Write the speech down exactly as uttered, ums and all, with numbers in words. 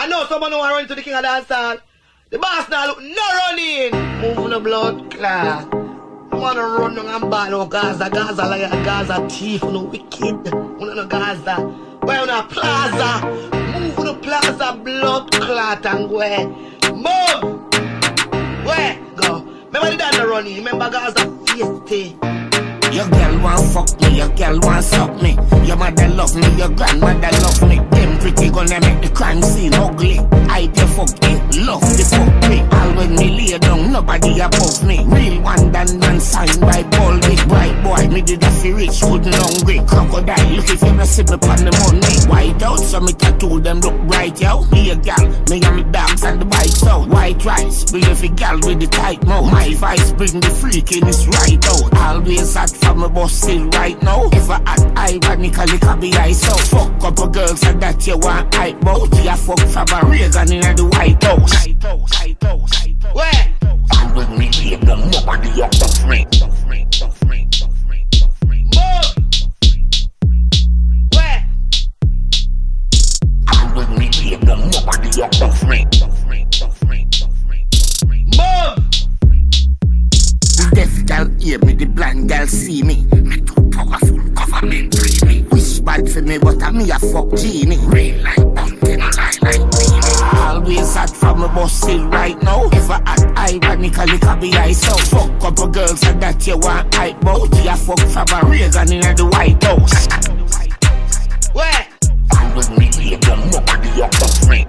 I know someone who want to run to the king of dance hall. The boss now look no running. Moving the blood clot. I want to run down and ball out Gaza. Gaza liar, Gaza thief, no wicked. One no Gaza. Where on a plaza. Move on the plaza, blood clot and go ahead. Move. Where? Go. Remember the dance running. Remember Gaza feisty. Your girl want fuck me, your girl want suck me. Your mother love me, your grandmother love me. Them pretty gonna make the crime scene ugly. I the fuck me, love the fuck me. All when me lay down, nobody above me. Real one done and signed by Paul Big Bright boy. Me did a fi rich, good and hungry. Crocodile, look if you not see me pon the money. White out, so me tattoo them look bright, yo. Me a gal, me and me dogs and the bikes out. White rice, bring every gal with the tight mouth. My vice bring the freakiness right out. Always at from a boss still right now. If I act ironically, can be I so fuck up a girls and that you want hype bout. Yeah, fuck from a Reagan in the White House. Where? I'm with me here, the nobody up of me. Move. Where? I'm with me here, the nobody up of me. Move. The deaf gal hear me, the blind gal see me. Me too powerful, government free me. Wish bad for me, but I me a fuck genie. Real like bunting, lie like beanie. Always hot from a bus still right now. If I act ironically, can be I so fuck up a girls and that you want hype bout. Yeah, fuck from a Reagan in the White House. Where? I'm with me here, the nobody up of me.